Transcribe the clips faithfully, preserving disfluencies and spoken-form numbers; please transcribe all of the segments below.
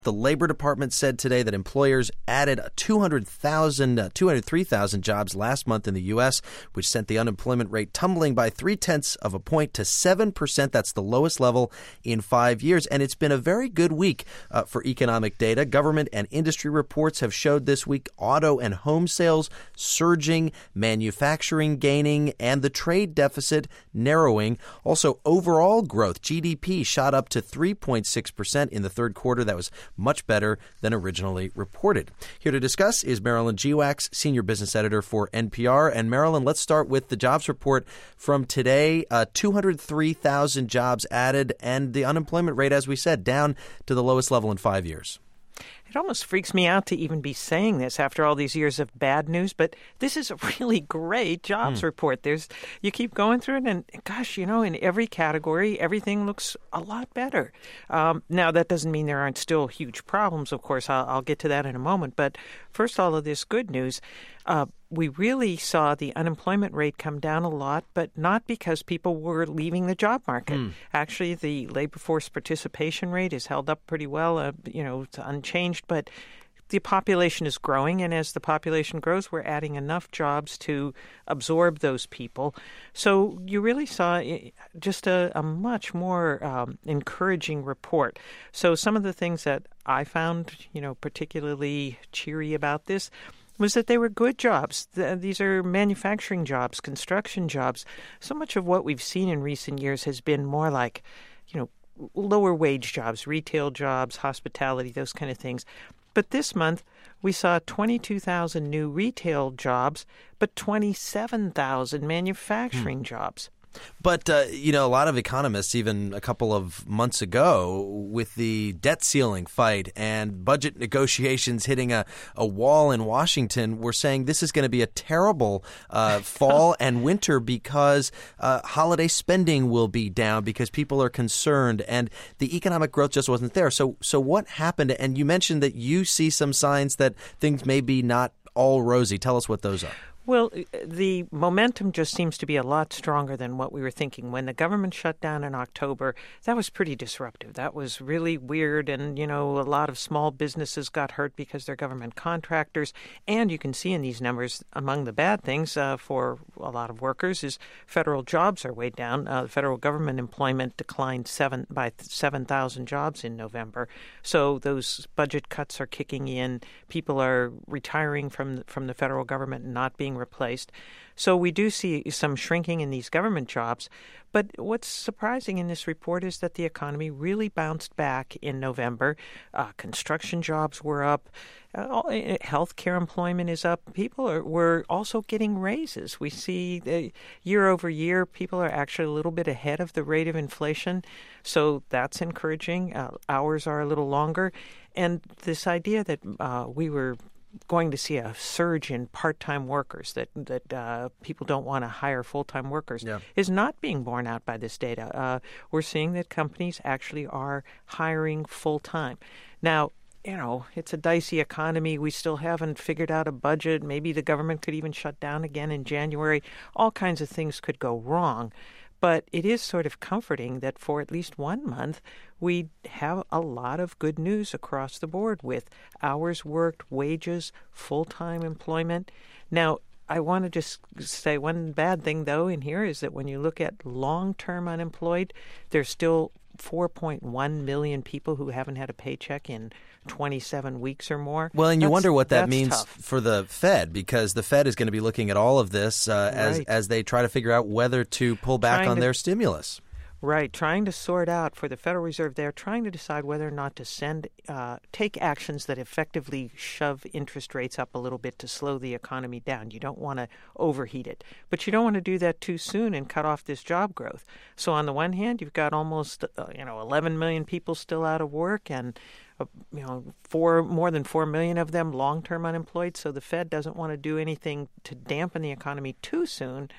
The Labor Department said today that employers added two hundred thousand, uh, two hundred three thousand jobs last month in the U S, which sent the unemployment rate tumbling by three-tenths of a point to seven percent. That's the lowest level in five years. And it's been a very good week uh, for economic data. Government and industry reports have showed this week auto and home sales surging, manufacturing gaining, and the trade deficit narrowing. Also, overall growth, G D P shot up to three point six percent in the third quarter. That was much better than originally reported. Here to discuss is Marilyn Geowax, Senior Business Editor for N P R. And Marilyn, let's start with the jobs report from today. Uh, two hundred three thousand jobs added, and the unemployment rate, as we said, down to the lowest level in five years. It almost freaks me out to even be saying this after all these years of bad news, but this is a really great jobs mm. report. There's you keep going through it, and gosh, you know, in every category, everything looks a lot better. Um, now, that doesn't mean there aren't still huge problems, of course. I'll, I'll get to that in a moment. But first, all of this good news. Uh, we really saw the unemployment rate come down a lot, but not because people were leaving the job market. Mm. Actually, the labor force participation rate is held up pretty well. Uh, you know, it's unchanged, but the population is growing, and as the population grows, we're adding enough jobs to absorb those people. So you really saw just a, a much more um, encouraging report. So some of the things that I found, you know, particularly cheery about this was that they were good jobs. These are manufacturing jobs, construction jobs. So much of what we've seen in recent years has been more like, you know, lower wage jobs, retail jobs, hospitality, those kind of things. But this month, we saw twenty-two thousand new retail jobs, but twenty-seven thousand manufacturing hmm. jobs. But, uh, you know, a lot of economists, even a couple of months ago, with the debt ceiling fight and budget negotiations hitting a, a wall in Washington, were saying this is going to be a terrible uh, fall and winter because uh, holiday spending will be down because people are concerned and the economic growth just wasn't there. So, so what happened? And you mentioned that you see some signs that things may be not all rosy. Tell us what those are. Well, the momentum just seems to be a lot stronger than what we were thinking. When the government shut down in October, that was pretty disruptive. That was really weird. And, you know, a lot of small businesses got hurt because they're government contractors. And you can see in these numbers, among the bad things uh, for a lot of workers is federal jobs are way down. Uh, federal government employment declined seven by seven thousand jobs in November. So those budget cuts are kicking in. People are retiring from, from the federal government and not being replaced. So we do see some shrinking in these government jobs. But what's surprising in this report is that the economy really bounced back in November. Uh, construction jobs were up. Uh, healthcare employment is up. People are were also getting raises. We see the year over year, people are actually a little bit ahead of the rate of inflation. So that's encouraging. Uh, hours are a little longer. And this idea that uh, we were going to see a surge in part-time workers, that that uh, people don't want to hire full-time workers, yeah. is not being borne out by this data. Uh, we're seeing that companies actually are hiring full-time. Now, you know, it's a dicey economy. We still haven't figured out a budget. Maybe the government could even shut down again in January. All kinds of things could go wrong. But it is sort of comforting that for at least one month, we have a lot of good news across the board with hours worked, wages, full-time employment. Now, I want to just say one bad thing, though, in here is that when you look at long-term unemployed, there's still four point one million people who haven't had a paycheck in twenty-seven weeks or more. Well, and you that's, wonder what that means tough. for the Fed, because the Fed is going to be looking at all of this uh, right. as as they try to figure out whether to pull back Trying on to, their stimulus. Right, trying to sort out for the Federal Reserve, they're trying to decide whether or not to send, uh, take actions that effectively shove interest rates up a little bit to slow the economy down. You don't want to overheat it, but you don't want to do that too soon and cut off this job growth. So on the one hand, you've got almost, uh, you know, eleven million people still out of work, and uh, you know, four more than four million of them long-term unemployed. So the Fed doesn't want to do anything to dampen the economy too soon.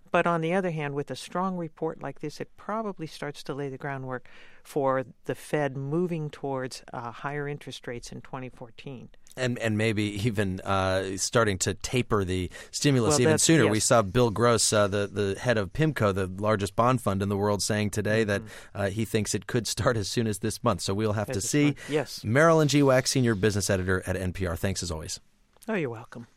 But on the other hand, with a strong report like this, it probably starts to lay the groundwork for the Fed moving towards uh, higher interest rates in twenty fourteen. And and maybe even uh, starting to taper the stimulus Well, even that's- sooner. yes. We saw Bill Gross, uh, the, the head of PIMCO, the largest bond fund in the world, saying today Mm-hmm. that uh, he thinks it could start as soon as this month. So we'll have As to this see. month, yes. Marilyn G. Wax, Senior Business Editor at N P R. Thanks as always. Oh, you're welcome.